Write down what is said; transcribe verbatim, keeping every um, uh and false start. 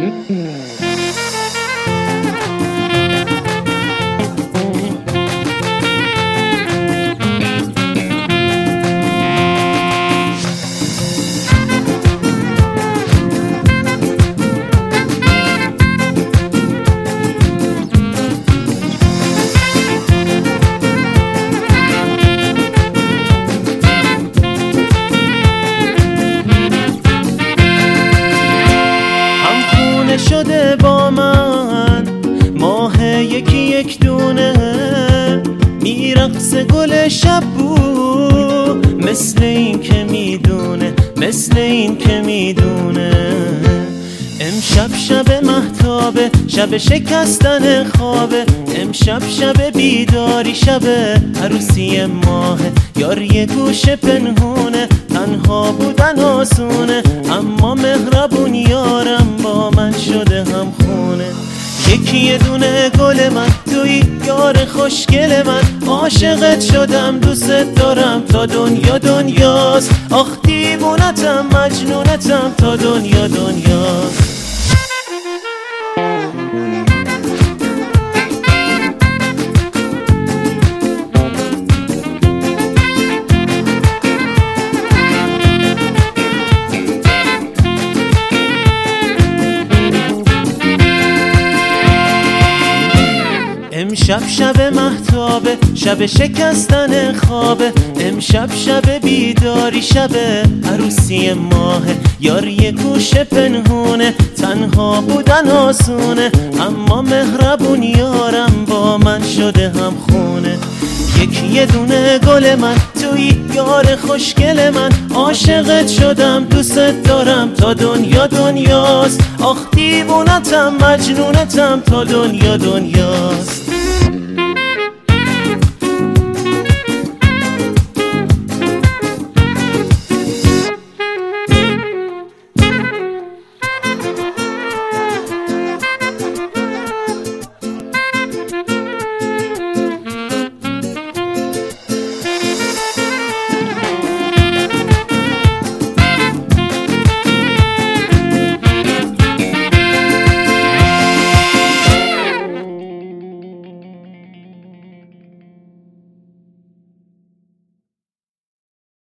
شده با من ماه یکی یک دونه، میرقص گل شب بو مثل این که میدونه، مثل این که میدونه. امشب شب مهتابه، شب شکستن خوابه، امشب شب بیداری، شب عروسی ماهه. یار یه گوشه پنهونه، تنها بودن آسونه، اما مهربون یارم با من شده هم خونه. یکی یه دونه گل من توی یار خوشگل من، عاشقت شدم دوست دارم تا دنیا دنیاست. آخ دیوونتم مجنونتم تا دنیا دنیاست. امشب شب مهتابه، شب شکستن خوابه، امشب شب بیداری، شب عروسی ماهه. یار یه گوشه پنهونه، تنها بودن آسونه، اما مهربون یارم با من شده هم خونه. یکی یه دونه گل من توی یار خوشگل من، عاشقت شدم دوست دارم تا دنیا دنیاست. آخ دیوونتم مجنونتم تا دنیا دنیاست.